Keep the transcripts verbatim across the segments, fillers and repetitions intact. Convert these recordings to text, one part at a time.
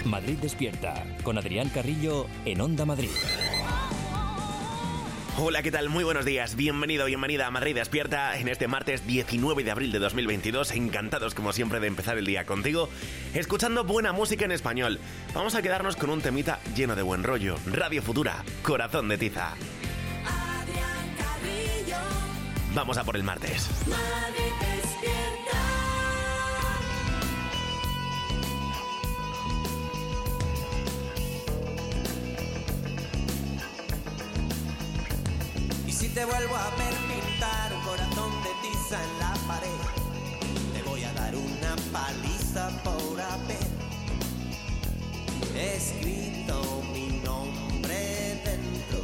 Madrid Despierta, con Adrián Carrillo en Onda Madrid. Hola, ¿qué tal? Muy buenos días. Bienvenido, bienvenida a Madrid Despierta en este martes diecinueve de abril de dos mil veintidós. Encantados, como siempre, de empezar el día contigo, escuchando buena música en español. Vamos a quedarnos con un temita lleno de buen rollo. Radio Futura, Corazón de Tiza. Adrián Carrillo. Vamos a por el martes. Madrid Despierta. Si te vuelvo a ver pintar un corazón de tiza en la pared, te voy a dar una paliza por haber escrito mi nombre dentro.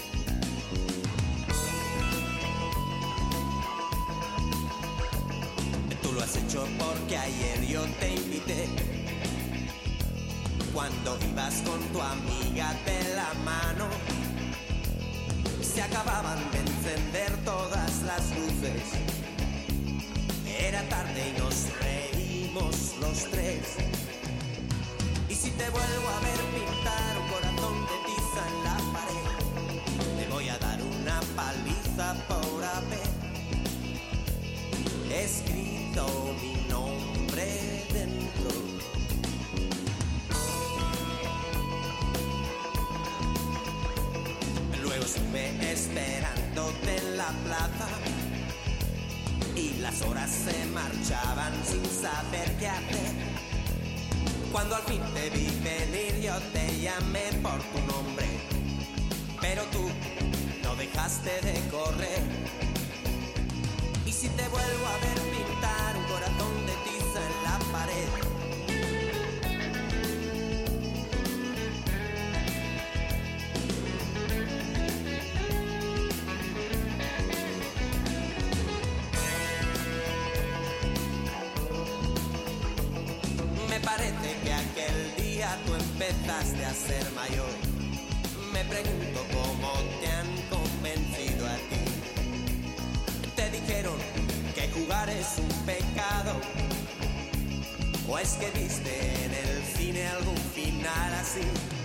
Tú lo has hecho porque ayer yo te invité, cuando ibas con tu amiga de la mano. Se acababan de encender todas las luces. Era tarde y nos reímos los tres. Y si te vuelvo a ver pintar un corazón de tiza en la pared, te voy a dar una paliza por haber escrito mi nombre dentro. Luego estuve esperándote en la plaza y las horas se marchaban sin saber qué hacer. Cuando al fin te vi venir yo te llamé por tu nombre, pero tú no dejaste de correr. Y si te vuelvo a ver pintar un corazón de tiza en la pared, me parece que aquel día tú empezaste a ser mayor. Me pregunto cómo te han convencido a ti. Te dijeron que jugar es un pecado, o es que viste en el cine algún final así.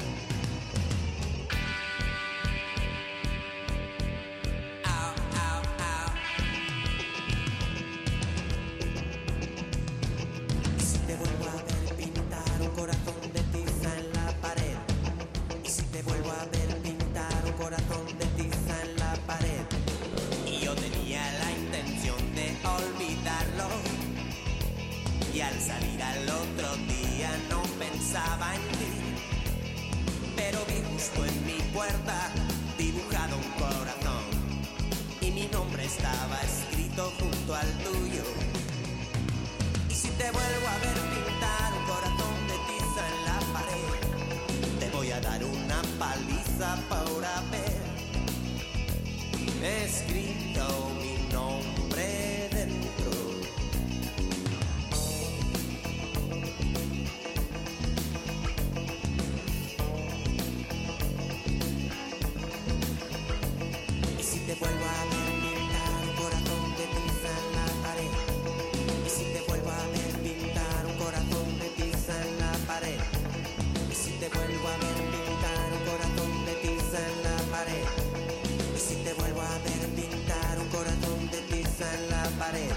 Y al salir al otro día no pensaba en ti, pero vi justo en mi puerta dibujado un corazón y mi nombre estaba escrito junto al tuyo. Y si te vuelvo a ver pintar un corazón de tiza en la pared, te voy a dar una paliza por haber escrito mi nombre dentro. Te vuelvo a ver pintar un corazón de tiza en la pared. Y si te vuelvo a ver pintar un corazón de tiza en la pared. Y si te vuelvo a ver pintar un corazón de tiza en la pared. Y si te vuelvo a ver pintar un corazón de tiza en la pared.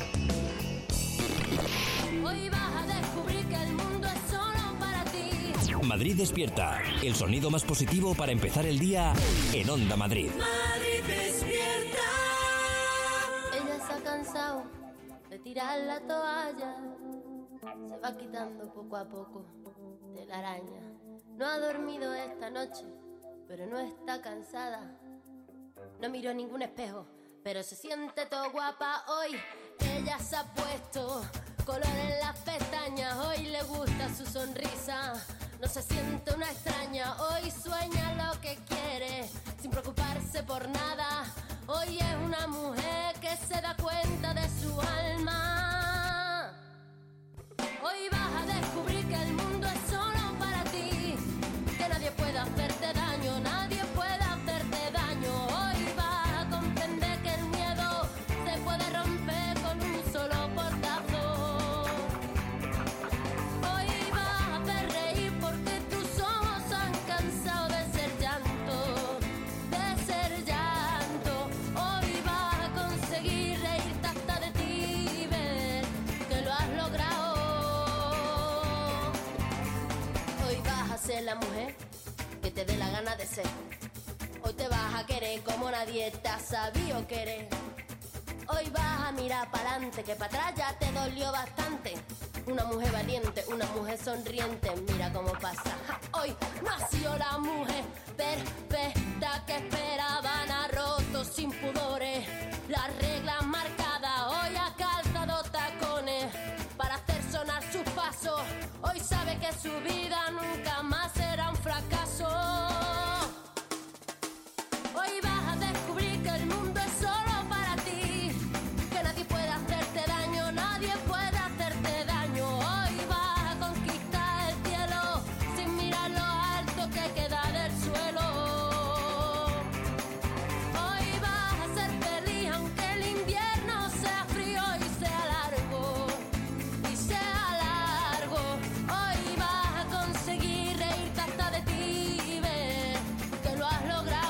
Hoy vas a descubrir que el mundo es solo para ti. Madrid Despierta, el sonido más positivo para empezar el día en Onda Madrid. Madrid Despierta. Ella se ha cansado de tirar la toalla, se va quitando poco a poco de la araña. No ha dormido esta noche, pero no está cansada. No miró ningún espejo, pero se siente todo guapa hoy. Ella se ha puesto color en las pestañas, hoy le gusta su sonrisa. No se siente una extraña, hoy sueña lo que quiere, sin preocuparse por nada. Hoy es una mujer que se da cuenta de su alma. Hoy vas a descubrir que el mundo es solo para ti, que nadie puede hacerte daño, nadie puede hacerte daño. Hoy vas a comprender que el miedo se puede romper con un solo portazo. Hoy vas a hacer reír porque te dé la gana de ser. Hoy te vas a querer como nadie te ha sabido querer. Hoy vas a mirar pa'lante, que para atrás ya te dolió bastante. Una mujer valiente, una mujer sonriente, mira cómo pasa. Ja, hoy nació la mujer perfecta que esperaban, ha roto sin pudores las reglas marcadas. Hoy ha calzado tacones para hacer sonar sus pasos. Hoy sabe que su vida nunca más será un fracaso. Hoy vas a descubrir que el mundo es solo para ti, que nadie puede hacerte daño, nadie puede hacerte daño. Hoy vas a conquistar el cielo sin mirar lo alto que queda del suelo. Hoy vas a ser feliz aunque el invierno sea frío y sea largo, y sea largo. Hoy vas a conseguir reírte hasta de ti y ver que lo has logrado.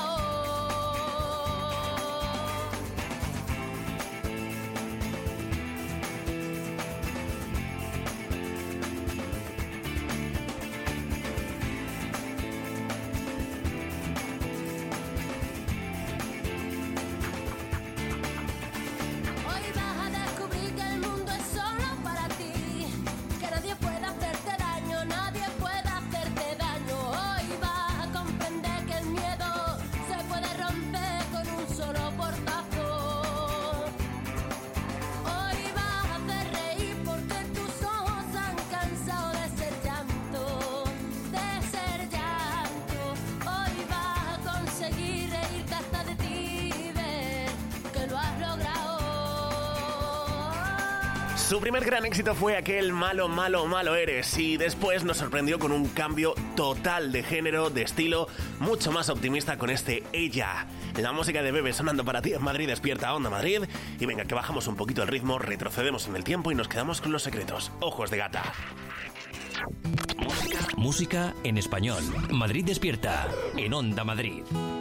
Hoy vas a descubrir que el mundo es solo para ti, que nadie puede hacerte daño, nadie puede hacerte daño. Hoy vas a comprender que el miedo se puede romper con un solo portazo. Hoy vas a hacer reír porque tus ojos han cansado de ser llanto, de ser llanto. Hoy vas a conseguir reírte hasta de ti y ver que lo has logrado. Su primer gran éxito fue aquel Malo, malo, malo eres, y después nos sorprendió con un cambio total de género, de estilo, mucho más optimista con este Ella. La música de Bebe sonando para ti en Madrid Despierta, Onda Madrid. Y venga, que bajamos un poquito el ritmo, retrocedemos en el tiempo y nos quedamos con los secretos. Ojos de gata. Música en español. Madrid Despierta, en Onda Madrid.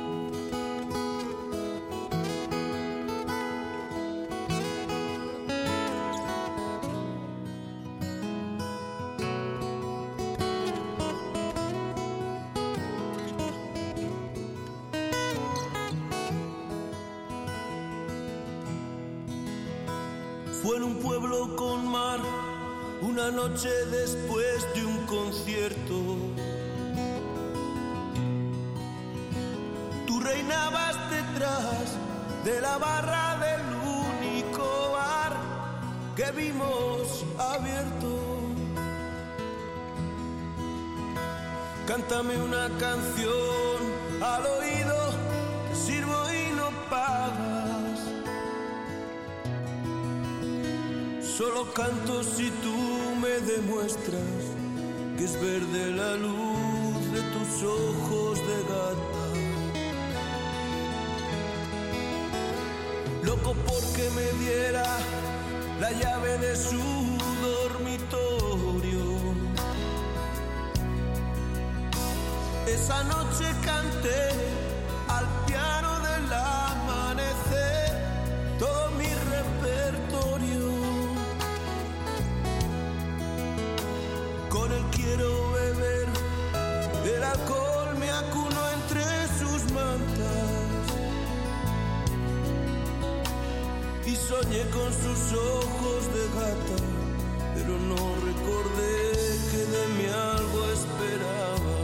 Fue en un pueblo con mar, una noche después de un concierto. Tú reinabas detrás de la barra del único bar que vimos abierto. Cántame una canción al oído, te sirvo y no pagas. Solo canto si tú me demuestras que es verde la luz de tus ojos de gata. Loco porque me diera la llave de su dormitorio. Esa noche canté al piano del amanecer todo mi repertorio. Con él quiero beber, el alcohol me acuno entre sus mantas. Y soñé con sus ojos de gata, pero no recordé que de mí algo esperaba.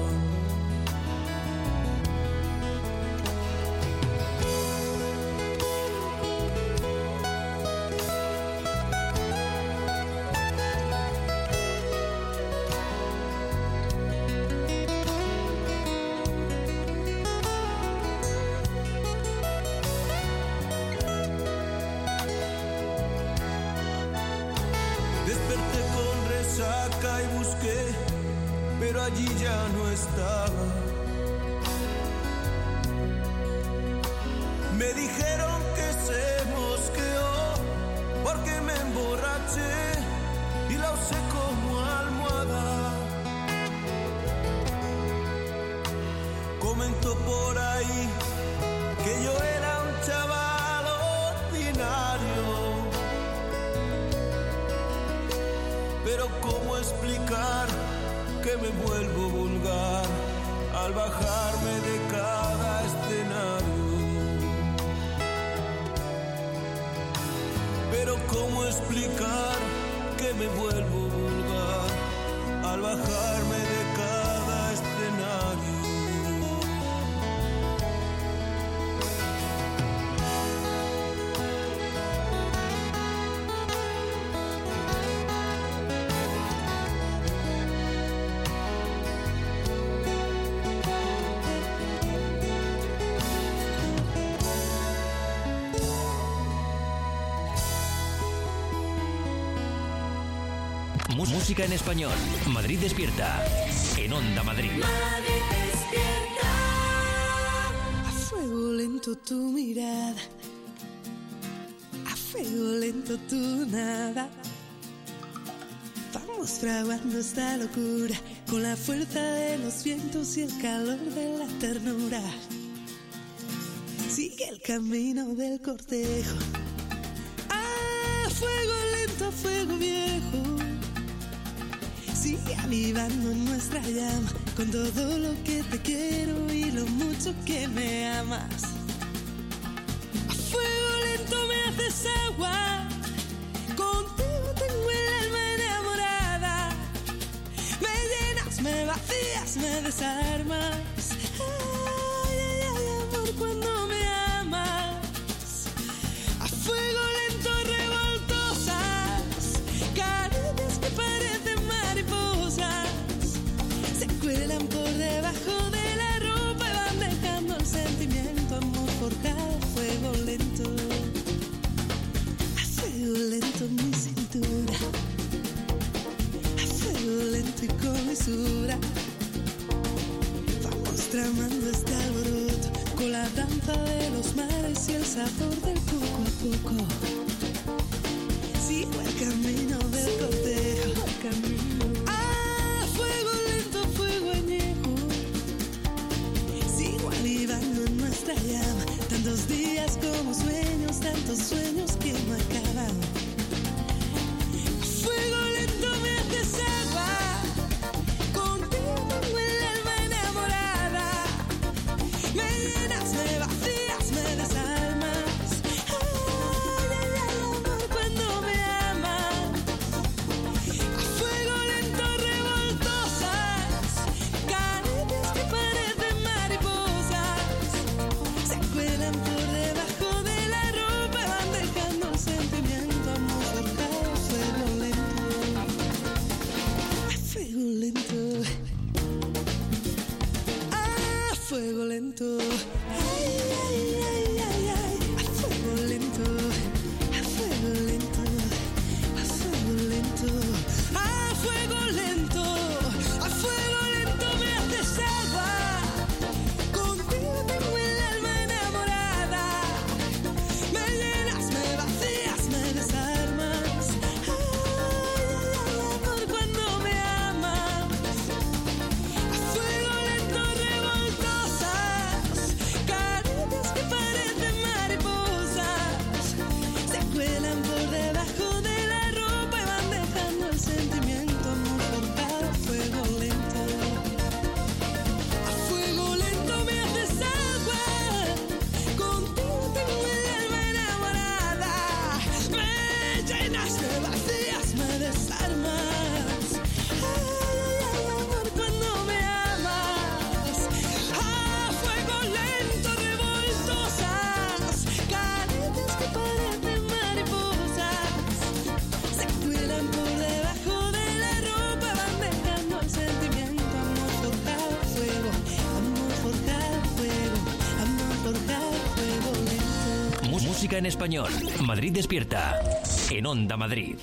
Y busqué, pero allí ya no estaba. Me dijeron que se mosqueó porque me emborraché y la usé como almohada. Comentó por ahí que yo era un chaval ordinario. Pero cómo explicar que me vuelvo vulgar al bajarme de cada escenario. Pero ¿cómo explicar que me vuelvo vulgar al bajarme de cada escenario? Música en español. Madrid despierta. En Onda Madrid. Madrid despierta. A fuego lento tu mirada, a fuego lento tu nada. Vamos fraguando esta locura con la fuerza de los vientos y el calor de la ternura. Sigue el camino del cortejo. A fuego lento, a fuego viejo. Sigue avivando nuestra llama con todo lo que te quiero y lo mucho que me amas. A fuego lento me haces agua, contigo tengo el alma enamorada. Me llenas, me vacías, me desarmas. Ay, ay, ay, amor, cuando me amas. A fuego lento revoltosas, caricias que parecen mariposas, se cuelan por debajo de la ropa y van dejando el sentimiento, amor forjado a fuego lento. A fuego lento mi cintura, a fuego lento y con mesura. Vamos tramando este alboroto con la danza de los mares y el sabor del poco a poco. Sigo el camino del cortejo, a fuego lento, fuego añejo. Sigo avivando en nuestra llama, tantos días como sueños, tantos sueños que no acaban. A fuego lento me haces agua, contigo tengo el alma enamorada. Me llenas, me vacías, me desarmas. Ay, ay, ay, amor, cuando me amas. A fuego lento revoltosas, caricias que parecen mariposas, se cuelan por debajo de la ropa y van dejando el sentimiento, amor forjado a fuego lento. A fuego lento, a fuego lento. Ay, ay, ay, ay, ay. A fuego lento, a fuego lento, a fuego lento, a fuego lento, a fuego lento me haces agua, contigo tengo el alma enamorada. Me llenas, me vacías, me desarmas. Ay, ay, ay, amor, cuando me amas. A fuego lento revoltosas, caricias que parecen mariposas, se cuelan por debajo de la ropa y van dejando el sentimiento, amor forjado a fuego lento. A fuego lento me haces agua, contigo tengo el alma enamorada. Me llenas, me vacías, me desarmas. Ay, ay, ay, amor, cuando me amas. A fuego lento revoltosas, caricias que parecen mariposas, se cuelan por debajo de la ropa, van dejando el sentimiento, amor forjado a fuego, amor forjado a fuego, amor forjado a fuego lento. Mu- Música en español. Madrid despierta. En Onda Madrid.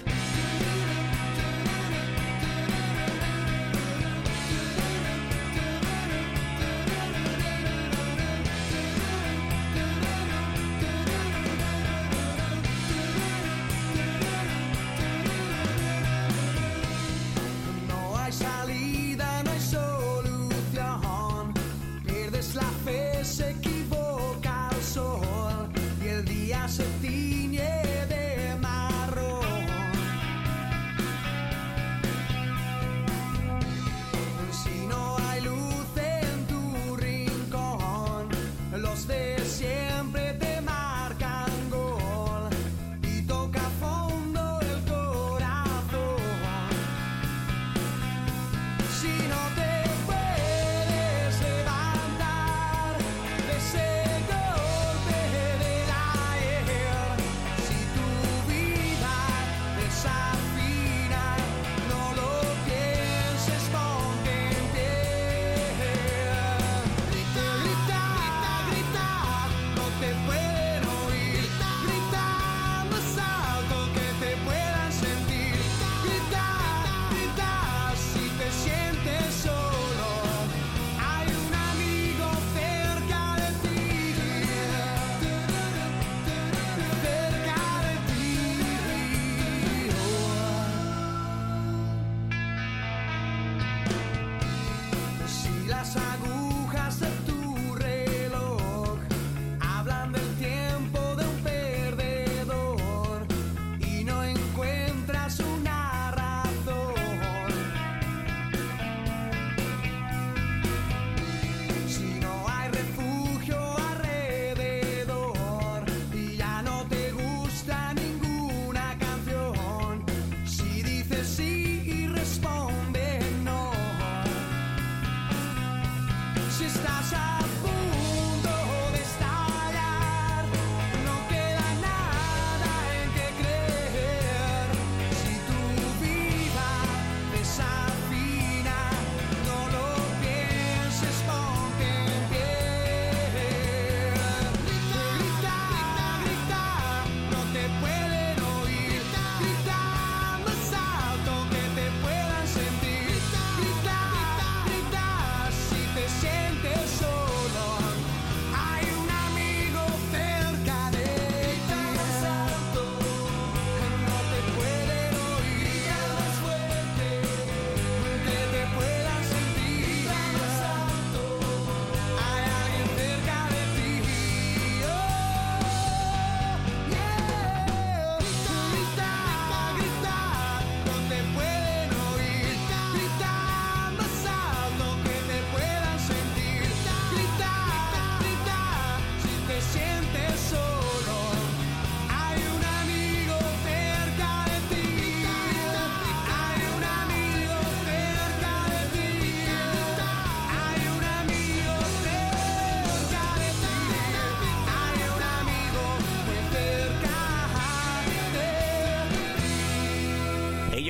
No hay salida, no hay solución. Pierdes la fe, se equivoca el sol y el día se tiñe de marrón.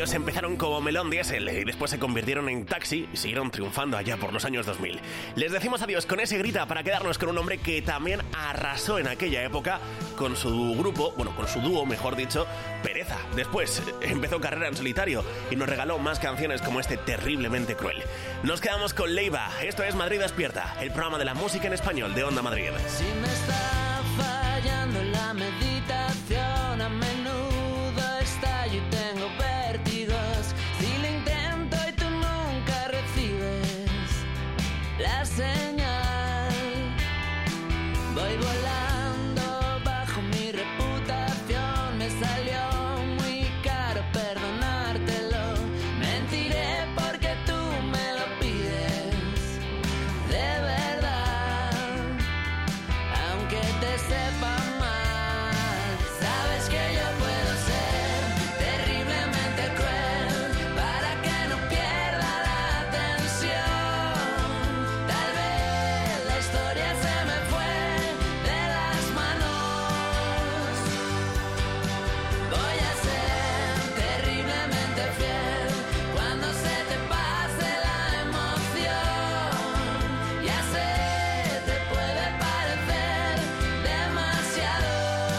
Ellos empezaron como Melón Diesel y después se convirtieron en Taxi y siguieron triunfando allá por los años dos mil. Les decimos adiós con ese Grita para quedarnos con un hombre que también arrasó en aquella época con su grupo, bueno, con su dúo, mejor dicho, Pereza. Después empezó carrera en solitario y nos regaló más canciones como este Terriblemente Cruel. Nos quedamos con Leiva. Esto es Madrid Despierta, el programa de la música en español de Onda Madrid. Si me está fallando la meditación, a menudo estallo y tengo vértigos. Si lo intento y tú nunca recibes la señal, voy volando bajo mi reputación. Me salió muy caro perdonártelo. Mentiré porque tú me lo pides de verdad, aunque te sepa mal. Sabes que yo puedo ser terriblemente cruel para que no pierda la atención. Tal vez la historia se me fue de las manos. Voy a ser terriblemente fiel cuando se te pase la emoción. Ya sé, te puede parecer demasiado.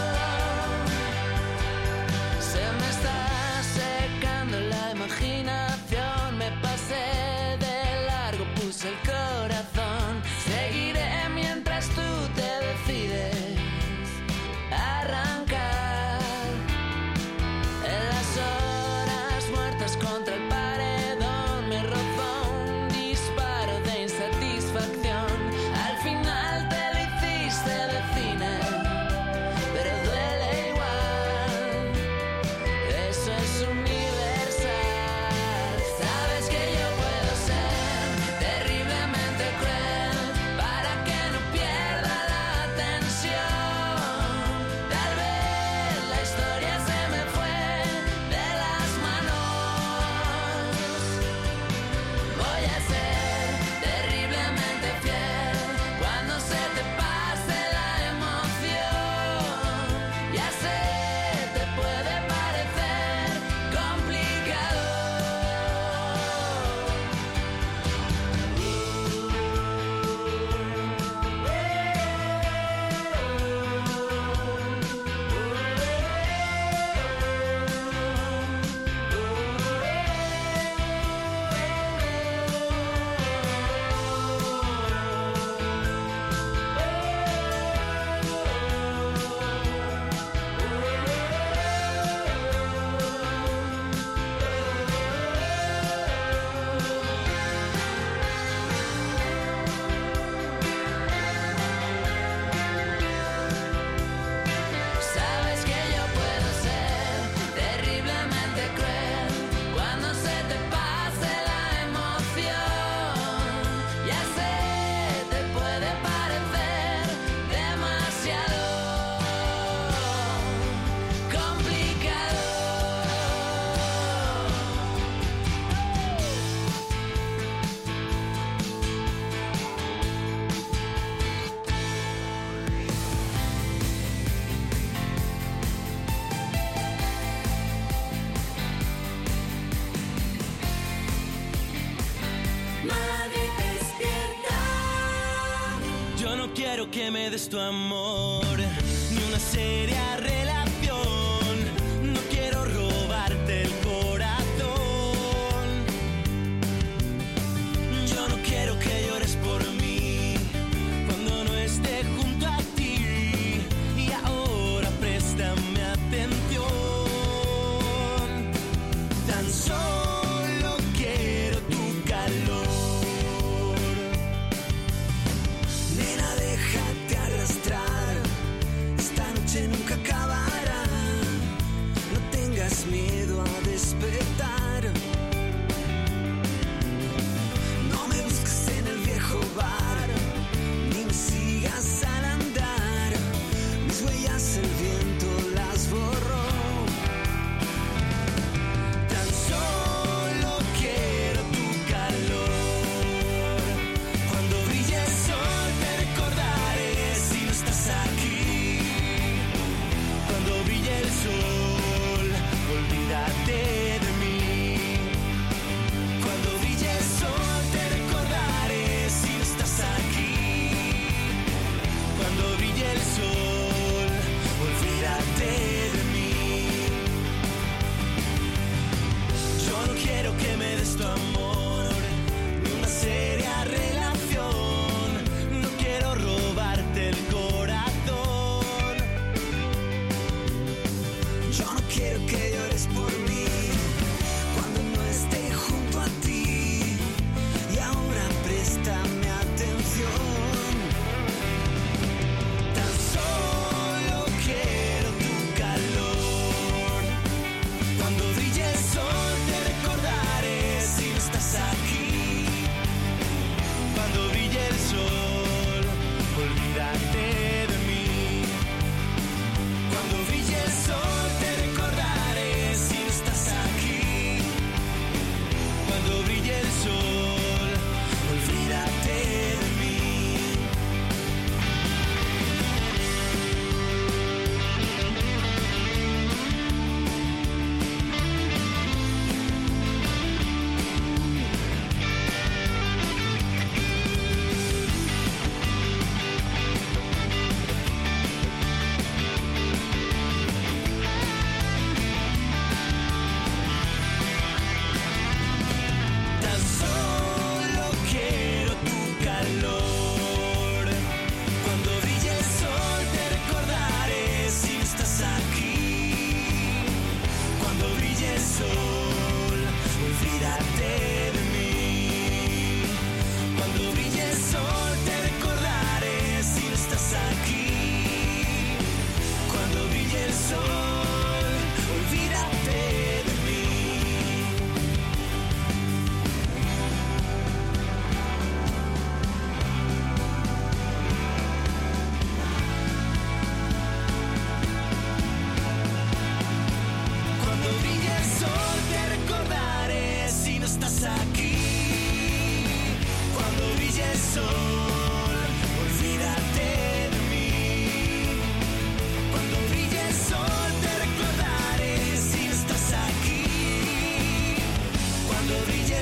Se me está secando la imaginación. Me pasé de largo, puse el corazón. Seguiré mientras tú te decides arrancar. En las horas muertas contra el paredón me rozó un disparo de insatisfacción. Al final te lo hiciste de cine, pero duele igual. Eso es universal. Sabes que yo puedo ser terriblemente cruel para que no pierda la atención. Tal vez la historia se me fue de las manos. Voy a ser terriblemente fiel cuando se te pase la emoción. Ya sé, te puede parecer complicado. Sabes que yo puedo ser terriblemente cruel cuando se te pase la emoción. Ya sé, te puede parecer demasiado complicado. Madrid despierta. Yo no quiero que me des tu amor, ni una seria relación. No quiero robarte el corazón. Yo no quiero que llores por mí cuando no esté junto a ti. Y ahora préstame atención. Tan solo quiero tu calor. Nena, déjate arrastrar. Esta noche nunca acabará.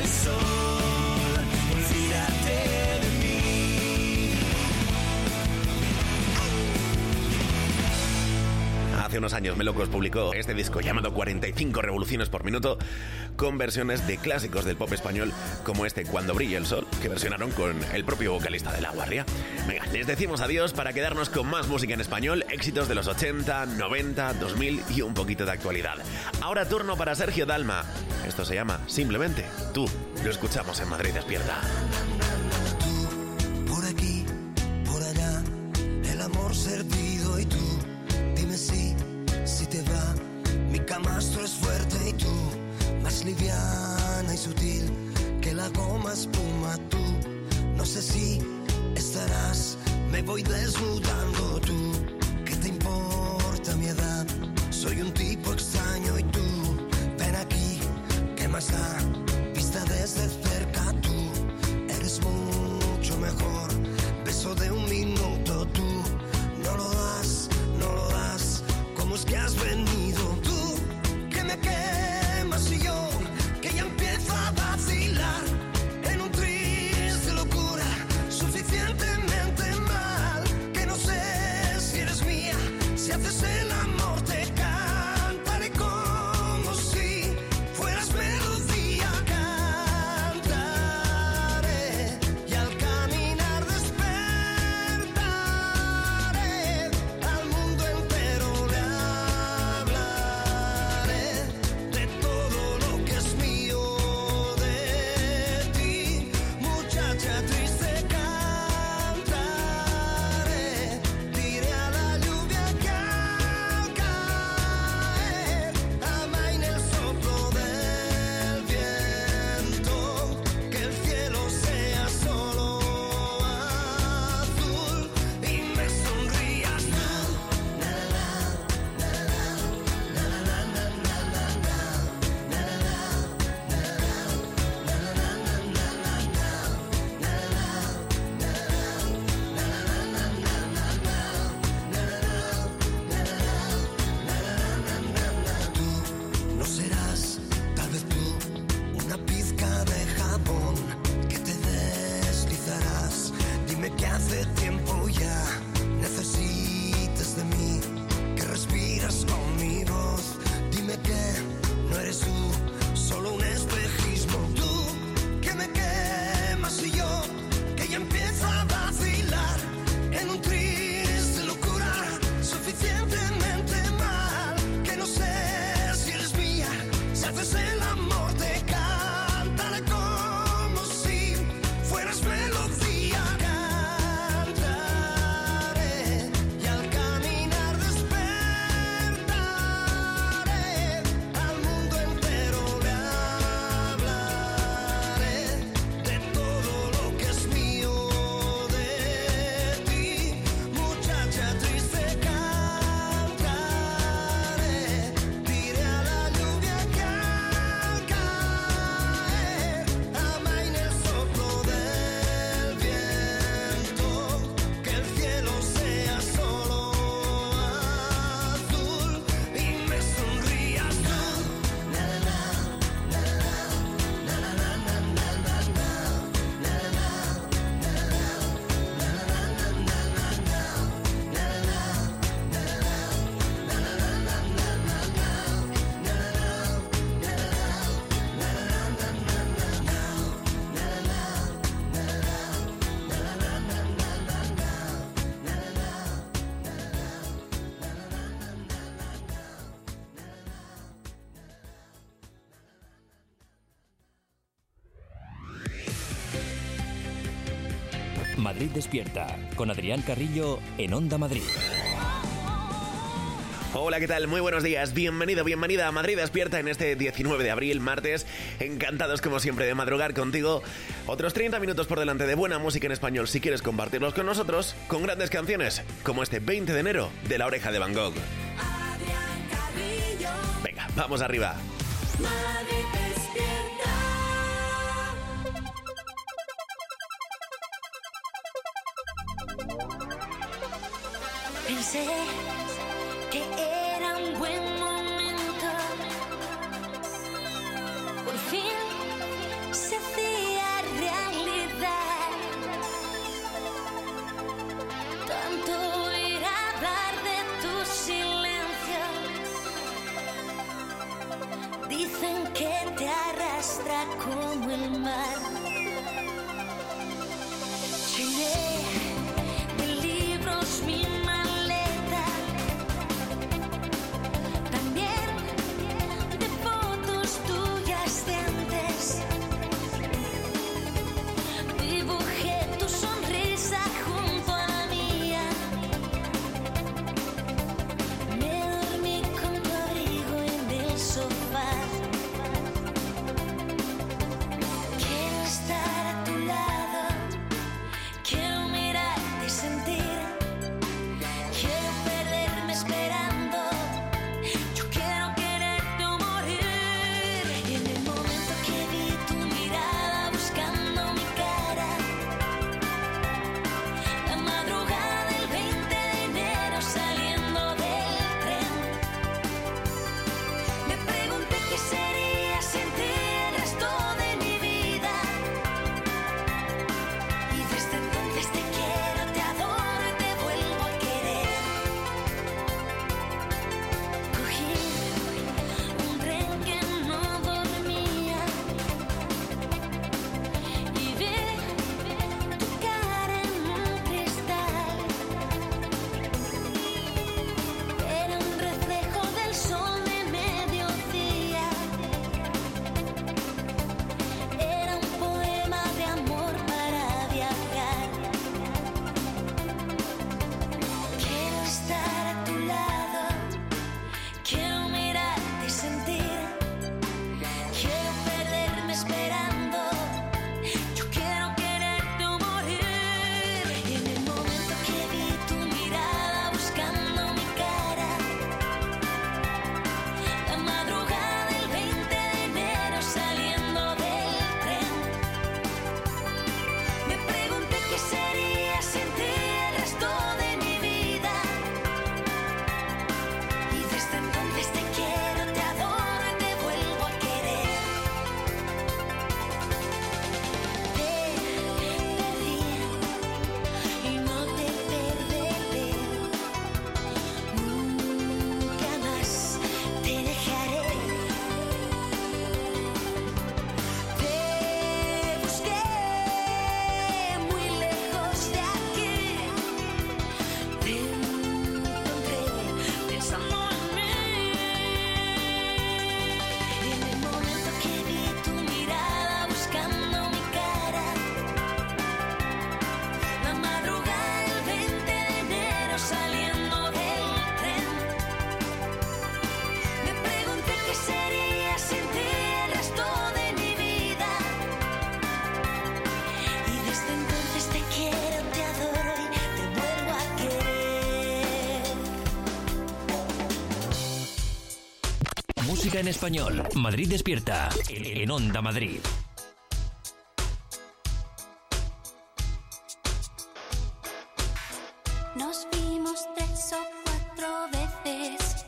sol, olvídate de mí. Hace unos años Melocos publicó este disco llamado cuarenta y cinco revoluciones por minuto, con versiones de clásicos del pop español como este Cuando brille el sol, que versionaron con el propio vocalista de La Guardia. Venga, les decimos adiós para quedarnos con más música en español, éxitos de los ochenta, noventa, dos mil y un poquito de actualidad. Ahora turno para Sergio Dalma. Esto se llama Simplemente Tú. Lo escuchamos en Madrid Despierta. Por aquí, por allá, el amor servido y tú. Dime si, si te va. Mi camastro es fuerte y tú, más liviana y sutil que la goma espuma tú. No sé si estarás, me voy desnudando tú. ¿Qué te importa mi edad? Soy un tipo extraño y tú, ven aquí, ¿qué más da? Vista desde cerca tú, eres mucho mejor. Beso de un minuto tú, no lo das, no lo das. ¿Cómo es que has venido tú? Que me quemas y yo, que ya empiezo a vacilar en un triste locura, suficientemente mal, que no sé si eres mía. Si haces el amor te cantaré como si fueras melodía. Cantaré y al caminar despertaré, al mundo entero le hablaré de todo lo que es mío de ti. Muchacha triste cantaré, diré a la lluvia que al caer amaine el soplo del viento, que el cielo sea solo azul y me sonrías tú. No serás, tal vez tú, una pizca de jabón que te deslizarás. Dime que hace tiempo ya necesitas de mí, que respiras con mi voz. Dime que no eres tú, solo un espejismo. Tú, que me quemas y yo, que ya empiezo a vacilar en un triste locura, suficientemente mal, que no sé si eres mía. Si haces el amor te cantaré como si fueras melodía. Cantaré y al caminar despertaré, al mundo entero le hablaré de todo lo que es mío de ti. Muchacha triste cantaré, diré a la lluvia que al caer amaine el soplo del viento, que el cielo sea solo azul y me sonrías tú. Madrid Despierta, con Adrián Carrillo en Onda Madrid. Hola, ¿qué tal? Muy buenos días. Bienvenido, bienvenida a Madrid Despierta en este diecinueve de abril, martes. Encantados, como siempre, de madrugar contigo. Otros treinta minutos por delante de buena música en español, si quieres compartirlos con nosotros, con grandes canciones, como este veinte de enero de La Oreja de Van Gogh. Venga, vamos arriba. Madrid Despierta. Pensé que era un buen momento. Por fin se mar. Llené de libros mi maleta, también de fotos tuyas de antes. Dibujé tu sonrisa junto a la mía. Me dormí con tu abrigo en el sofá. Quiero estar a tu lado, quiero mirarte y sentir, quiero perderme esperando, yo quiero quererte o morir. Y en el momento que vi tu mirada buscando mi cara, la madrugada del veinte de enero saliendo del tren, me pregunté qué sería sin ti el resto de mi vida. Y desde entonces te quiero, te adoro y te vuelvo a querer. Cogí un tren que no dormía y vi tu cara en un cristal. Era un reflejo del sol de mediodía. Era un poema de amor para viajar. Quiero estar a tu lado, quiero mirarte y sentir, quiero perderme esperando, yo quiero quererte o morir. Y en el momento que vi tu mirada buscando mi cara, la madrugada del veinte de enero saliendo del tren, me pregunté qué sería sin ti el resto de mi vida. Y desde entonces te quiero, te adoro y te vuelvo a querer. Te perdí y no te perderé. Nunca más te dejaré. Te busqué muy lejos de aquí. Te encontré pensando en mí. Y en el momento que vi tu mirada buscando mi cara, la madrugada del veinte de enero saliendo del tren, me pregunté qué sería sin ti el resto de mi vida. Y desde entonces te quiero, te adoro y te vuelvo a querer. Música en español. Madrid Despierta. En Onda Madrid. Nos vimos tres o cuatro veces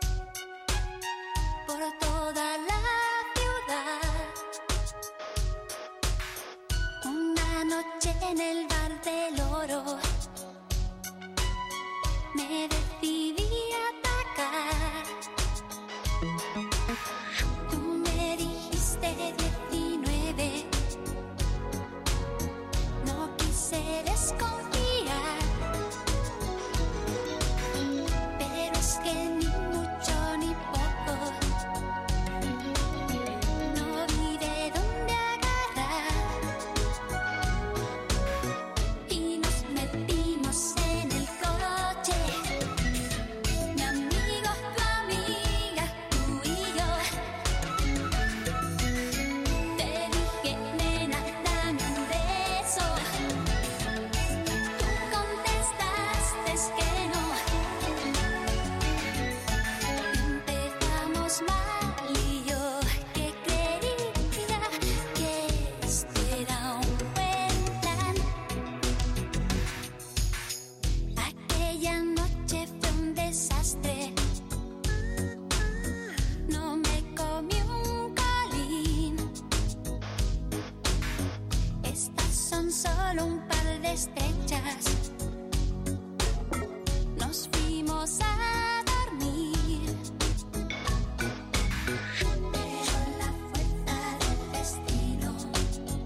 por toda la ciudad. Una noche en el bar del Oro me decidí a atacar. Tú me dijiste diecinueve, no quise desconfiar, pero es que ni mucho ni poco, no vi de dónde agarrar. Y nos metimos en el coche, mi amigo, tu amiga, tú y yo. Te dije, nena, dame un beso. Tú contestaste que no. Empezamos mal y yo que creía que esto era un buen plan. Aquella noche fue un desastre. No me comí un colín. Estas son solo un par de estrechas. Nos fuimos a dormir. Pero la fuerza del destino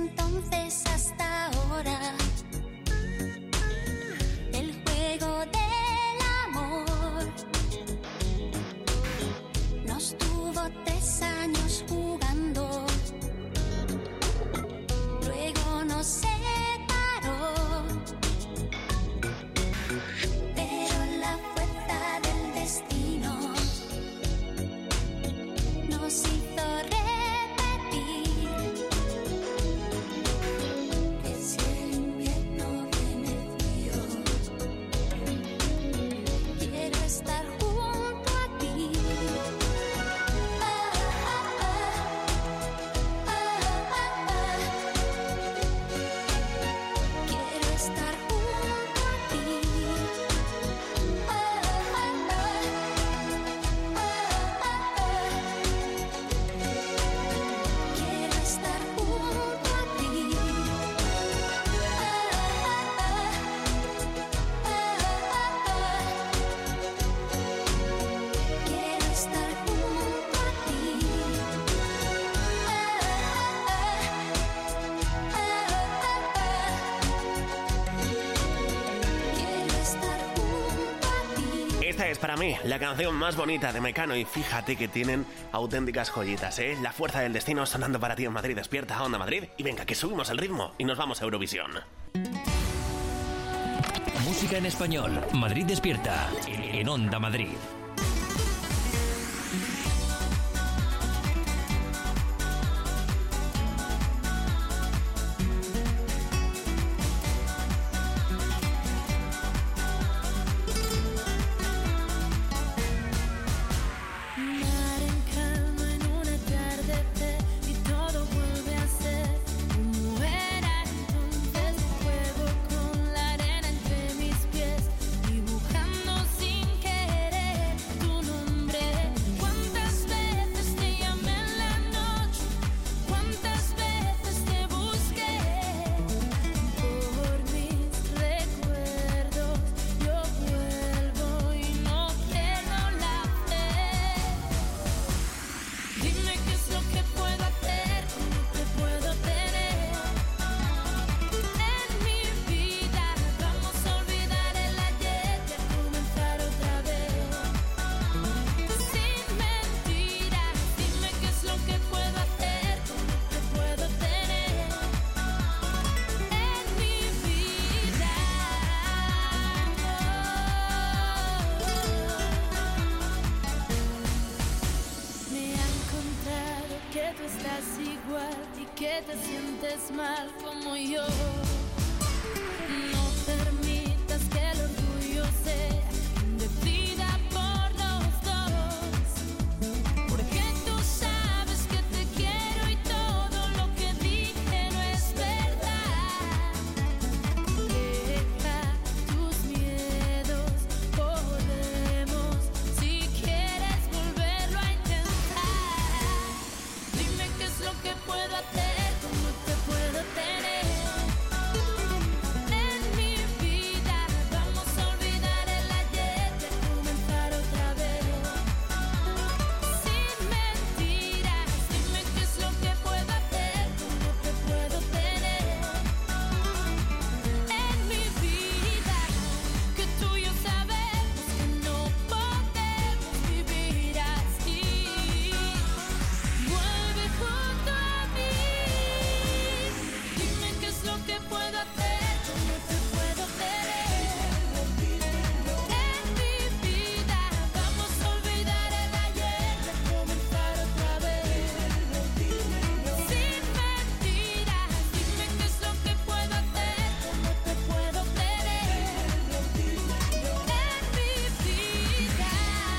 entonces hasta ahora. El juego del amor nos tuvo tres años jugando. Luego nos separó, pero la fuerza del destino nos hizo repetir que si el invierno viene frío, quiero estar junto a ti. Ah, ah, ah, ah, ah, ah. Quiero estar junto a ti. Ah, ah, ah, ah, ah. Quiero estar junto a ti. Quiero estar junto a ti. Quiero estar junto a ti. Esta es para mí la canción más bonita de Mecano y fíjate que tienen auténticas joyitas, ¿eh? La fuerza del destino sonando para ti en Madrid Despierta, Onda Madrid. Y venga, que subimos el ritmo y nos vamos a Eurovisión. Música en español. Madrid Despierta. En Onda Madrid. Mar en calma en un atardecer y todo vuelve a ser como era entonces. Juego con la arena entre mis pies, dibujando sin querer tu nombre. ¿Cuántas veces te llamé en la noche? ¿Cuántas veces te busqué? Por mis recuerdos yo vuelvo y no pierdo la fe. Dime qué es lo que puedo hacer, cómo te puedo tener en mi vida. Vamos a olvidar el ayer y a comenzar otra vez. Sin mentiras, dime qué es lo que puedo hacer, cómo te puedo tener en mi vida. Me ha encontrado que tú estás igual y que te sientes mal como yo. No permitas que el orgullo sea quien decida por los dos. Porque tú sabes que te quiero y todo lo que dije no es verdad. Deja tus miedos, podemos, si quieres volverlo a intentar. Dime qué es lo que puedo hacer, cómo te puedo tener en mi vida. Vamos a olvidar el ayer y a comenzar otra vez. Sin mentiras, dime qué es lo que puedo hacer, cómo te puedo tener en mi vida. Que tú y yo sabemos que no podemos vivir así. Vuelve junto a mí. Dime qué es lo que puedo hacer, cómo te puedo tener en mi vida. Vamos a olvidar el ayer y a comenzar otra vez. Sin mentiras, dime qué es lo que puedo hacer, cómo te puedo tener en mi vida.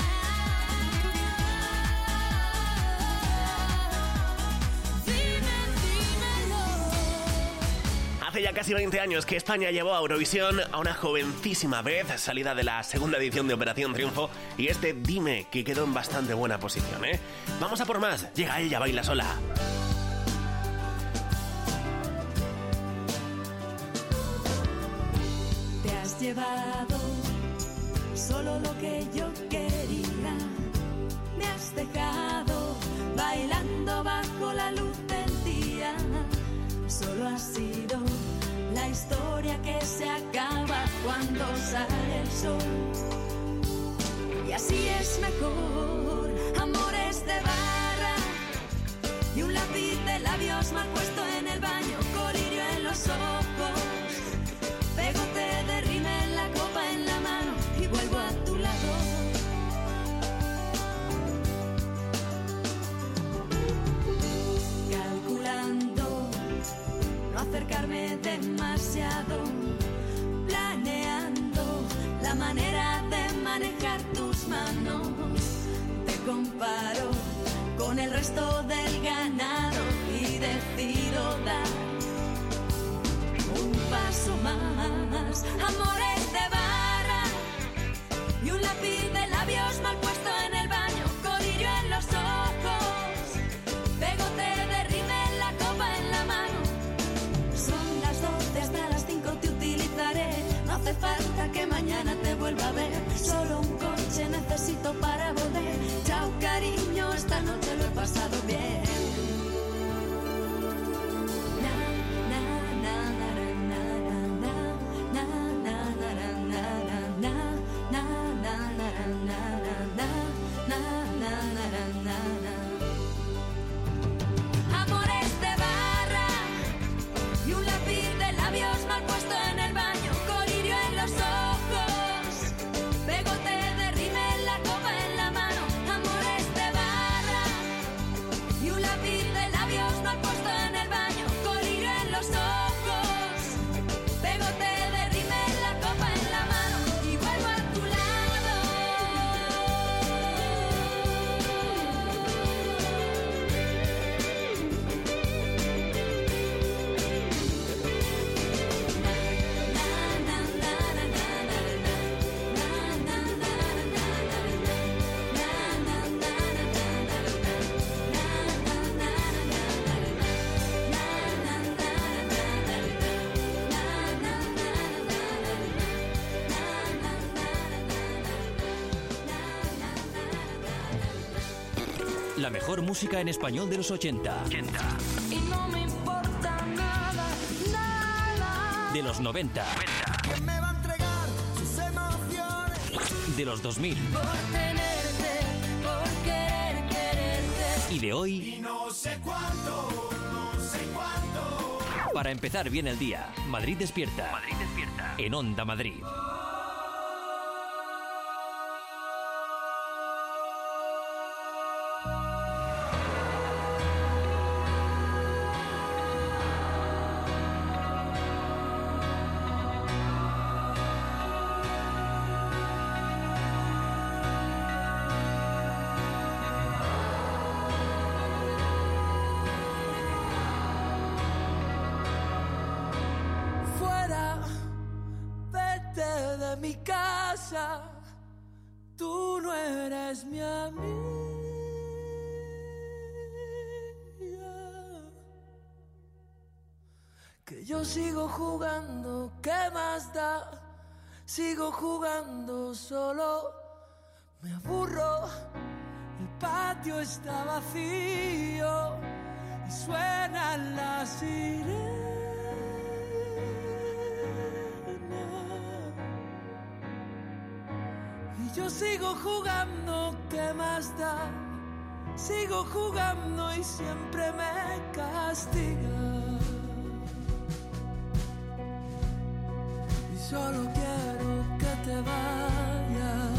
Dime, dímelo. Hace ya casi veinte años que España llevó a Eurovisión a una jovencísima vez, salida de la segunda edición de Operación Triunfo, y este Dime que quedó en bastante buena posición, ¿eh? Vamos a por más, llega ella, Baila Sola. Te has llevado solo lo que yo quería. Me has dejado bailando bajo la luz del día. Solo solo ha sido la historia que se acaba cuando sale el sol. Y así es mejor, amores de barra y un lápiz de labios mal puesto en el baño, colirio en los ojos, pegote de rímel, la copa en la mano y vuelvo a tu lado. Calculando no acercarme demasiado, planeando la manera de manejar tus manos. Te comparo con el resto del ganado y decido dar un paso más. Amores de barra y un lápiz de labios mal puesto en el baño, colirio en los ojos, pegote de rímel, la copa en la mano. Son las doce, hasta las cinco te utilizaré. No hace falta que mañana te vuelva a ver. Solo un coche necesito para volver. Chao cariño, esta noche lo he pasado bien. Amores de barra y un lápiz de labios mal puesto en el baño, colirio en los ojos, pegote de rímel, la copa en la mano. Amores de barra y un lápiz de labios mal puesto en el baño, colirio en los ojos, pegote de rímel, la copa en la mano y vuelvo a tu lado. La mejor música en español de los ochenta. Y no me importa nada, nada. De los noventa. ¿Quién me va a entregar sus emociones? De los dos mil. Por tenerte, por querer quererte. Y de hoy. Y no sé cuánto, no sé cuánto. Para empezar bien el día, Madrid despierta. Madrid despierta. En Onda Madrid. Fuera, vete de mi casa. Tú no eres mi amiga. Que yo sigo jugando, ¿qué más da? Sigo jugando solo, me aburro. El patio está vacío y suenan las sirenas. Y yo sigo jugando, ¿qué más da? Sigo jugando y siempre me castiga. Y solo quiero que te vayas.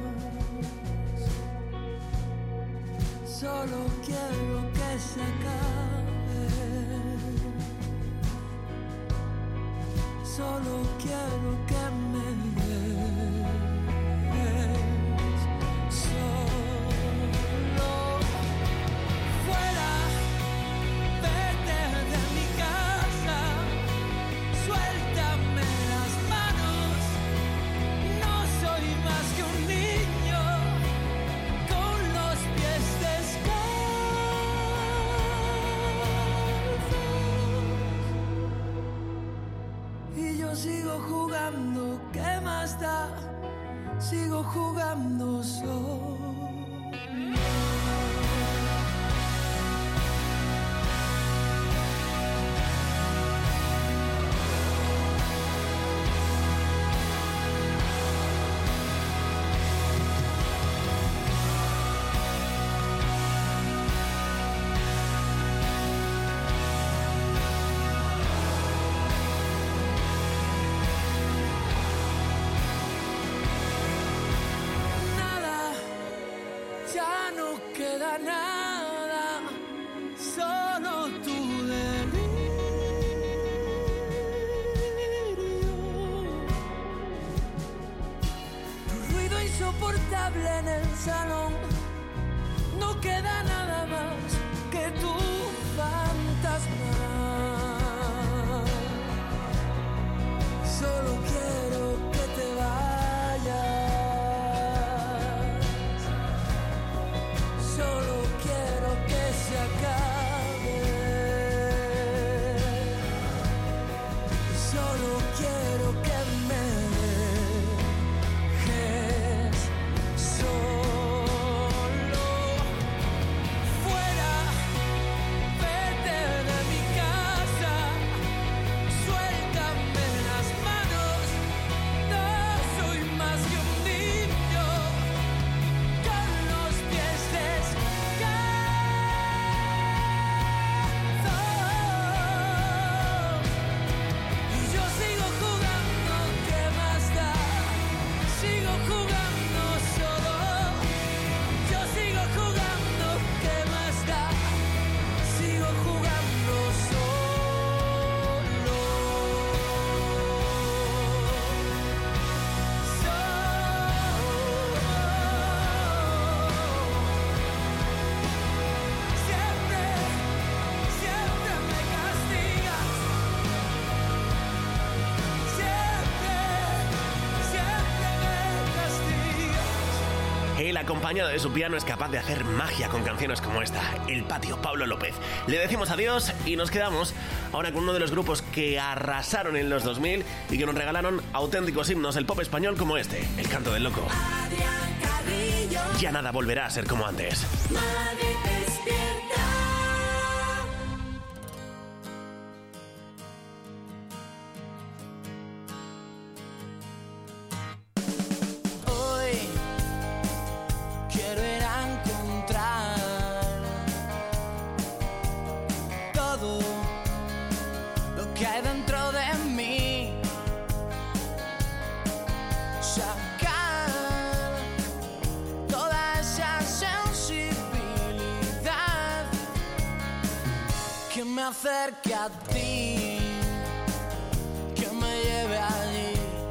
Solo quiero que se acabe. Solo quiero que me des. Solo fuera, vete de mi casa. Suéltame las manos. No soy más que un niño con los pies descalzos. Y yo sigo jugando, ¿qué más da? Sigo jugando solo. queda nada, solo tu delirio. Ruido insoportable en el salón, no queda nada más que tu fantasma. Solo quiero que te vayas, solo quiero que se acabe, solo quiero que me dejes solo. Fuera, vete de mi casa, suéltame las manos, no soy más que un niño con los pies descalzos. Y yo sigo jugando, ¿qué más da? Sigo jugando solo. Yo sigo jugando, ¿qué más da? Sigo jugando solo. Siempre, siempre me castigas. Siempre, siempre me castigas. Él, acompañado de su piano, es capaz de hacer magia con canciones como esta, El Patio, Pablo López. Le decimos adiós y nos quedamos ahora con uno de los grupos que arrasaron en los dos mil y que nos regalaron auténticos himnos del pop español como este, El Canto del Loco. Adrián Carrillo, Ya nada volverá a ser como antes. Madrid despierta. Hoy quiero ir a encontrar todo lo que hay dentro de mí, sacar toda esa sensibilidad que me acerque a ti, que me lleve allí.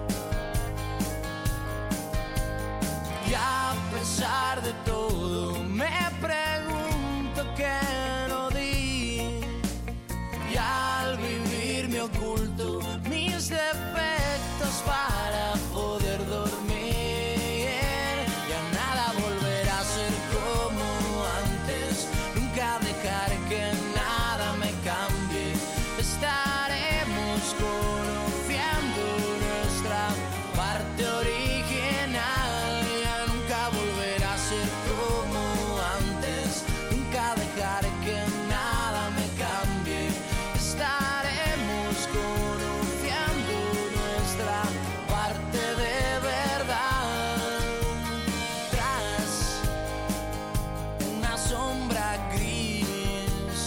Y a pesar de todo me pregunto qué no di. Y al vivir me oculto mis defectos para poder dormir. Ya nada volverá a ser como antes, nunca dejar que nada me cambie. Estaremos conociendo nuestra parte original. Ya nunca volverá a ser como antes, nunca dejar que nada me cambie. Estaremos conociendo nuestra parte de verdad. Tras una sombra gris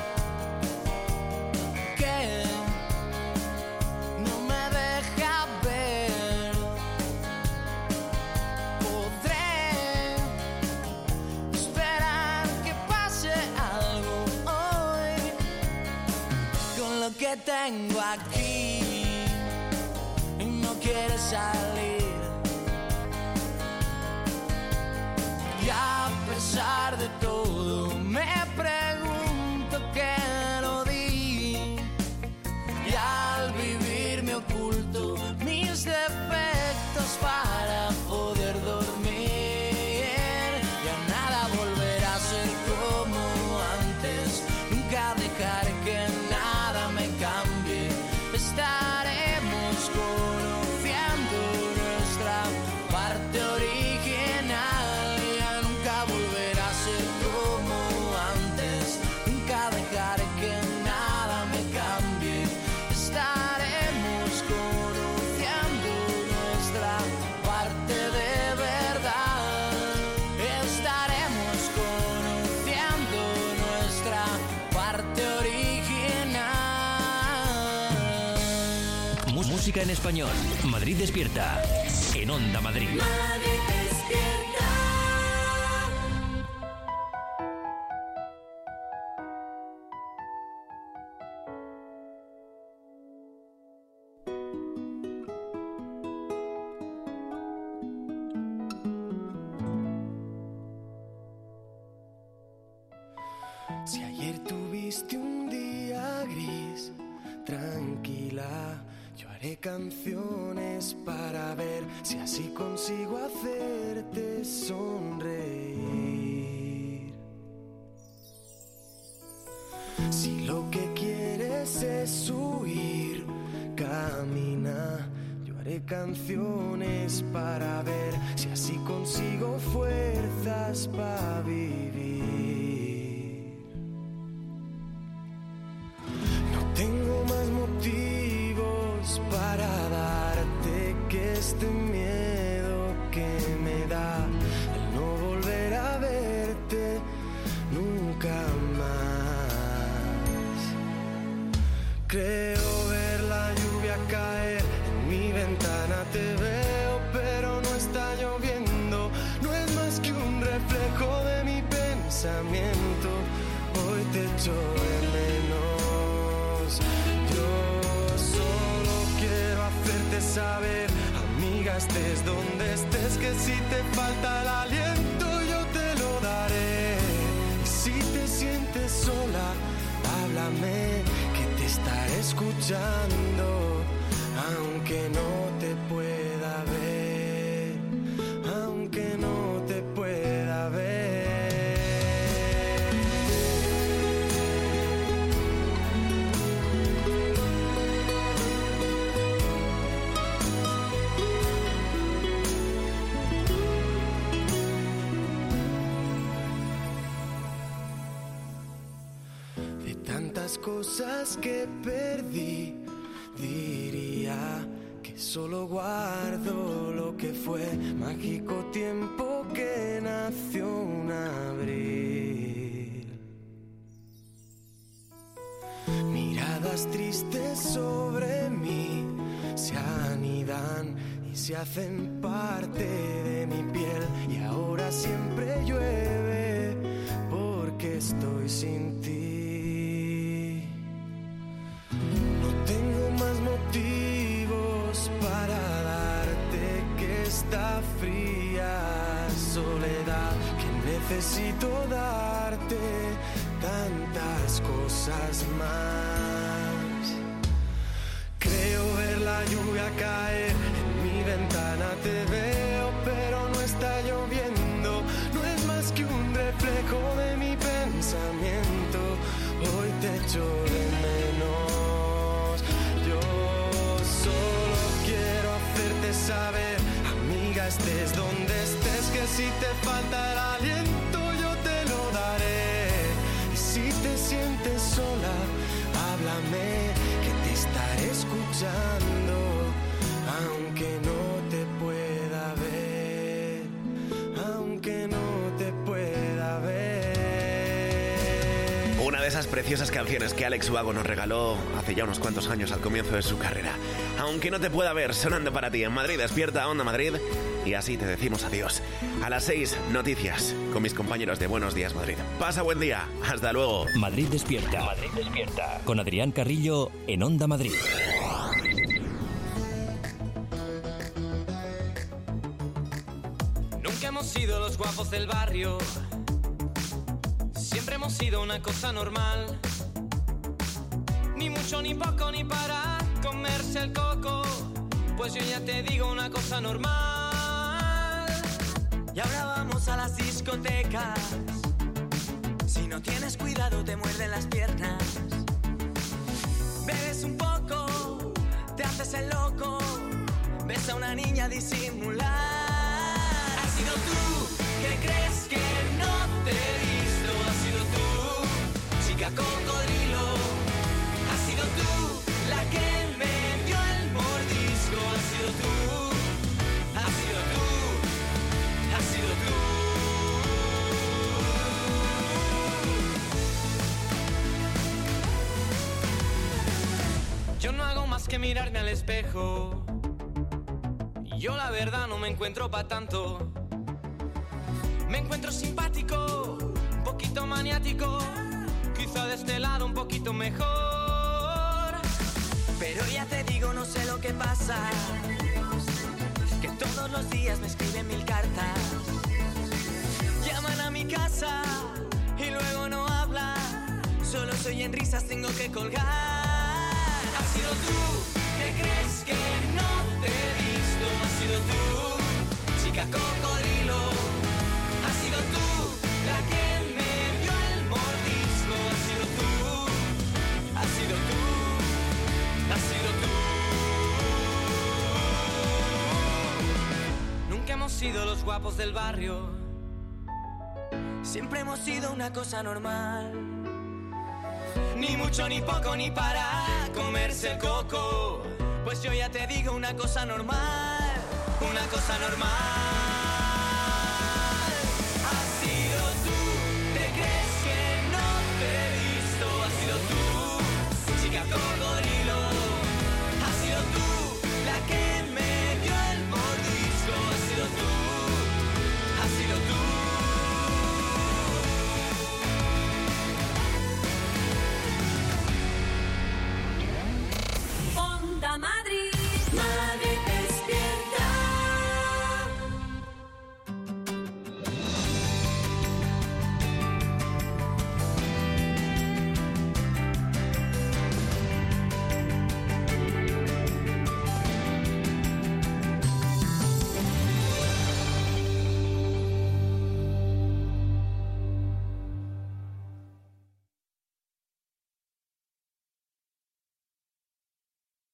que no me deja ver, podré esperar que pase algo hoy con lo que tengo aquí y no quiere salir. Y a pesar de todo me pregunto qué no di. Y al vivir me oculto mis defectos para poder dormir. Ya nada volverá a ser como antes, nunca dejar que nada me cambie. Estaremos conociendo nuestra parte original. Ya nunca volverá a ser como antes, nunca dejar que nada me cambie. Estaremos conociendo nuestra parte de verdad. Estaremos conociendo nuestra parte original. Música en español. Madrid despierta. En Onda Madrid. Madrid despierta. tuviste un día gris, tranquila, yo haré canciones para ver si así consigo hacerte sonreír. Si lo que quieres es huir, camina, yo haré canciones para ver si así consigo fuerzas para vivir. No tengo más motivos para darte que este miedo que me da el no volver a verte nunca más. Creo ver la lluvia caer en mi ventana, te veo pero no está lloviendo, no es más que un reflejo de mi pensamiento. Hoy te echo de menos, yo solo quiero hacerte saber, amiga, estés donde estés, que si te falta el aliento yo te lo daré. Y si te sientes sola, háblame, que te estaré escuchando, aunque no te pueda ver, aunque no te pueda ver. De tantas cosas que perdí, diría que solo guardo lo que fue mágico tiempo que nació un abril. Miradas tristes sobre mí se anidan y se hacen parte de mi piel, y ahora siempre llueve porque estoy sin ti. Tengo más motivos para darte que esta fría soledad, que necesito darte tantas cosas más. Creo ver la lluvia caer en mi ventana, te veo pero no está lloviendo, no es más que un reflejo de mi pensamiento. Hoy te echo de menos, yo solo quiero hacerte saber, amiga, estés donde estés, que si te falta el aliento yo te lo daré. Y si te sientes sola, háblame, que te estaré escuchando, aunque no te pueda ver, aunque no te pueda ver. Una de esas preciosas canciones que Alex Ubago nos regaló hace ya unos cuantos años al comienzo de su carrera. Aunque no te pueda ver, sonando para ti en Madrid Despierta, Onda Madrid. Y así te decimos adiós. A las seis, noticias con mis compañeros de Buenos Días Madrid. Pasa buen día. Hasta luego. Madrid Despierta. Madrid Despierta. Con Adrián Carrillo en Onda Madrid. Nunca hemos sido los guapos del barrio, siempre hemos sido una cosa normal. Ni mucho, ni poco, ni para comerse el coco. Pues yo ya te digo una cosa normal. Y ahora vamos a las discotecas. Si no tienes cuidado te muerden las piernas. Bebes un poco, te haces el loco, ves a una niña disimular. Has sido tú, que crees que no te he visto. Has sido tú, chica cocodrilo. Has sido tú, la que me dio el mordisco. Has sido tú, has sido tú, has sido tú. Yo no hago más que mirarme al espejo. Yo la verdad no me encuentro pa' tanto. Me encuentro simpático, un poquito maniático, quizá de este lado un poquito mejor. Pero ya te digo, no sé lo que pasa, que todos los días me escriben mil cartas. Llaman a mi casa y luego no hablan, Solo soy en risas, tengo que colgar. Has sido tú, ¿te crees que no te he visto? Has sido tú, chica cocodrilo. Has sido tú, la que me dio el mordisco. Has sido tú, has sido tú, has sido tú. Nunca hemos sido los guapos del barrio. Siempre hemos sido una cosa normal. Ni mucho, ni poco, ni para comerse el coco. Pues yo ya te digo una cosa normal. Una cosa normal. Has sido tú, ¿te crees que no te he visto? Has sido tú, chica cocodrilo. Has sido tú, la que me dio el mordisco. Has sido tú, has sido tú. Onda Madrid.